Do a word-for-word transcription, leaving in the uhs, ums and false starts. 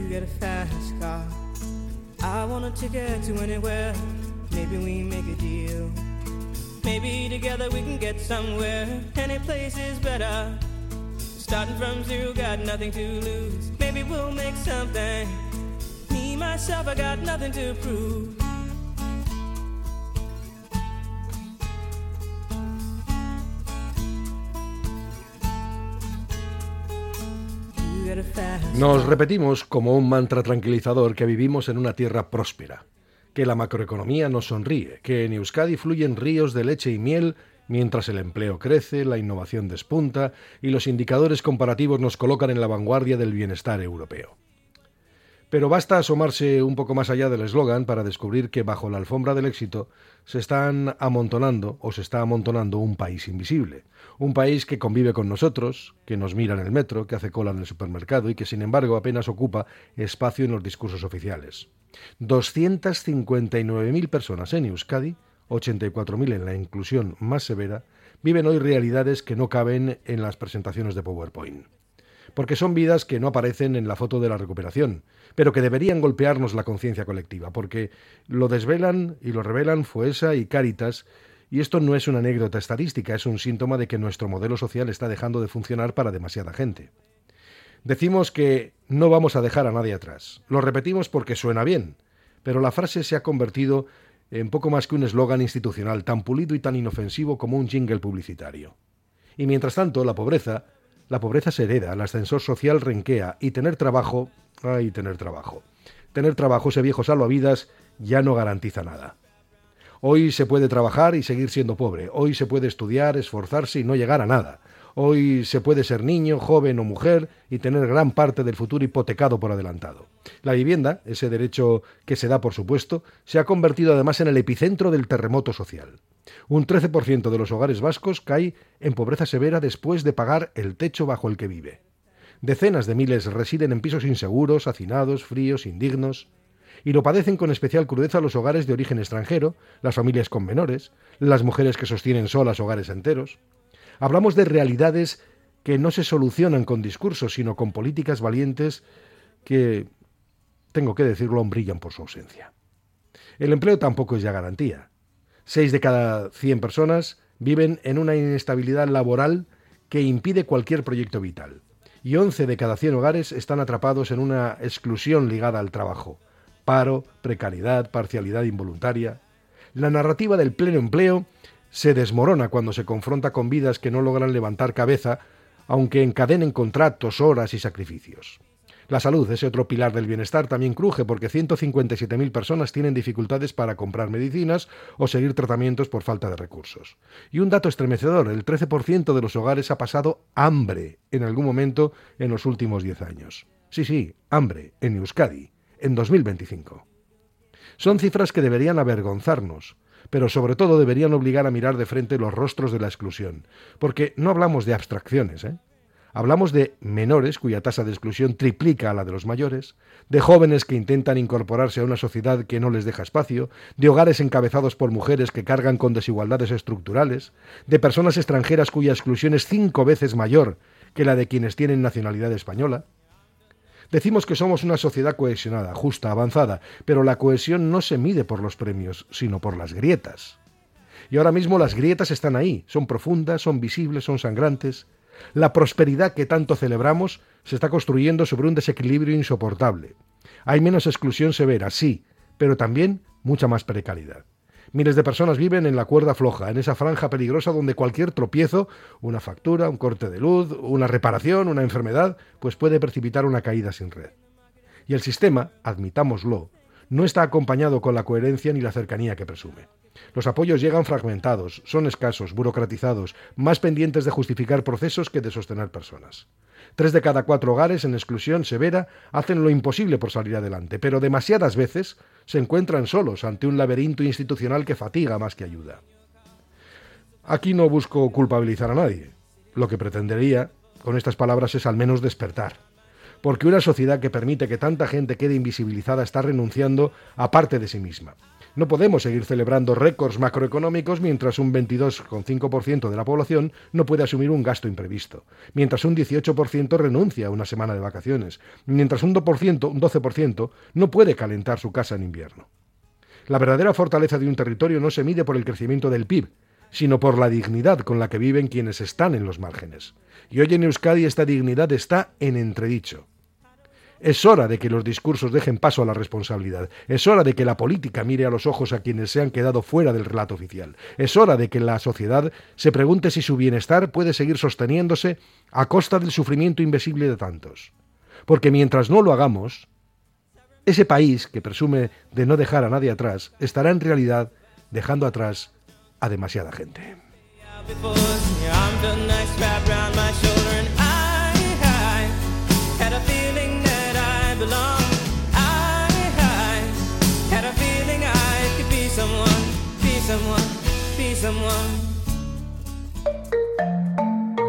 get a fast car. I want a ticket to anywhere. Maybe we make a deal. Maybe together we can get somewhere. Any place is better. Starting from zero, got nothing to lose. Maybe we'll make something. Me, myself, I got nothing to prove. Nos repetimos como un mantra tranquilizador que vivimos en una tierra próspera, que la macroeconomía nos sonríe, que en Euskadi fluyen ríos de leche y miel mientras el empleo crece, la innovación despunta y los indicadores comparativos nos colocan en la vanguardia del bienestar europeo. Pero basta asomarse un poco más allá del eslogan para descubrir que bajo la alfombra del éxito se están amontonando o se está amontonando un país invisible. Un país que convive con nosotros, que nos mira en el metro, que hace cola en el supermercado y que sin embargo apenas ocupa espacio en los discursos oficiales. doscientas cincuenta y nueve mil personas en Euskadi, ochenta y cuatro mil en la inclusión más severa, viven hoy realidades que no caben en las presentaciones de PowerPoint. Porque son vidas que no aparecen en la foto de la recuperación, pero que deberían golpearnos la conciencia colectiva, porque lo desvelan y lo revelan Foessa y Cáritas, y esto no es una anécdota estadística, es un síntoma de que nuestro modelo social está dejando de funcionar para demasiada gente. Decimos que no vamos a dejar a nadie atrás. Lo repetimos porque suena bien, pero la frase se ha convertido en poco más que un eslogan institucional tan pulido y tan inofensivo como un jingle publicitario. Y mientras tanto, la pobreza... La pobreza se hereda, el ascensor social renquea y tener trabajo, ay, tener trabajo. Tener trabajo, ese viejo salvavidas, ya no garantiza nada. Hoy se puede trabajar y seguir siendo pobre. Hoy se puede estudiar, esforzarse y no llegar a nada. Hoy se puede ser niño, joven o mujer y tener gran parte del futuro hipotecado por adelantado. La vivienda, ese derecho que se da por supuesto, se ha convertido además en el epicentro del terremoto social. Un trece por ciento de los hogares vascos cae en pobreza severa después de pagar el techo bajo el que vive. Decenas de miles residen en pisos inseguros, hacinados, fríos, indignos, y lo padecen con especial crudeza los hogares de origen extranjero, las familias con menores, las mujeres que sostienen solas hogares enteros. Hablamos de realidades que no se solucionan con discursos, sino con políticas valientes que, tengo que decirlo, brillan por su ausencia. El empleo tampoco es ya garantía. Seis de cada cien personas viven en una inestabilidad laboral que impide cualquier proyecto vital. Y once de cada cien hogares están atrapados en una exclusión ligada al trabajo. Paro, precariedad, parcialidad involuntaria. La narrativa del pleno empleo se desmorona cuando se confronta con vidas que no logran levantar cabeza, aunque encadenen contratos, horas y sacrificios. La salud, ese otro pilar del bienestar, también cruje porque ciento cincuenta y siete mil personas tienen dificultades para comprar medicinas o seguir tratamientos por falta de recursos. Y un dato estremecedor, el trece por ciento de los hogares ha pasado hambre en algún momento en los últimos diez años. Sí, sí, hambre en Euskadi, en dos mil veinticinco. Son cifras que deberían avergonzarnos, pero sobre todo deberían obligar a mirar de frente los rostros de la exclusión, porque no hablamos de abstracciones, ¿eh? Hablamos de menores cuya tasa de exclusión triplica a la de los mayores, de jóvenes que intentan incorporarse a una sociedad que no les deja espacio, de hogares encabezados por mujeres que cargan con desigualdades estructurales, de personas extranjeras cuya exclusión es cinco veces mayor que la de quienes tienen nacionalidad española. Decimos que somos una sociedad cohesionada, justa, avanzada, pero la cohesión no se mide por los premios, sino por las grietas. Y ahora mismo las grietas están ahí, son profundas, son visibles, son sangrantes. La prosperidad que tanto celebramos se está construyendo sobre un desequilibrio insoportable. Hay menos exclusión severa, sí, pero también mucha más precariedad. Miles de personas viven en la cuerda floja, en esa franja peligrosa donde cualquier tropiezo, una factura, un corte de luz, una reparación, una enfermedad, pues puede precipitar una caída sin red. Y el sistema, admitámoslo, no está acompañado con la coherencia ni la cercanía que presume. Los apoyos llegan fragmentados, son escasos, burocratizados, más pendientes de justificar procesos que de sostener personas. Tres de cada cuatro hogares en exclusión severa hacen lo imposible por salir adelante, pero demasiadas veces se encuentran solos ante un laberinto institucional que fatiga más que ayuda. Aquí no busco culpabilizar a nadie. Lo que pretendería con estas palabras es al menos despertar. Porque una sociedad que permite que tanta gente quede invisibilizada está renunciando a parte de sí misma. No podemos seguir celebrando récords macroeconómicos mientras un veintidós coma cinco por ciento de la población no puede asumir un gasto imprevisto, mientras un dieciocho por ciento renuncia a una semana de vacaciones, mientras un dos por ciento, un doce por ciento no puede calentar su casa en invierno. La verdadera fortaleza de un territorio no se mide por el crecimiento del P I B, sino por la dignidad con la que viven quienes están en los márgenes. Y hoy en Euskadi esta dignidad está en entredicho. Es hora de que los discursos dejen paso a la responsabilidad. Es hora de que la política mire a los ojos a quienes se han quedado fuera del relato oficial. Es hora de que la sociedad se pregunte si su bienestar puede seguir sosteniéndose a costa del sufrimiento invisible de tantos. Porque mientras no lo hagamos, ese país que presume de no dejar a nadie atrás estará en realidad dejando atrás a demasiada gente. Someone, be someone.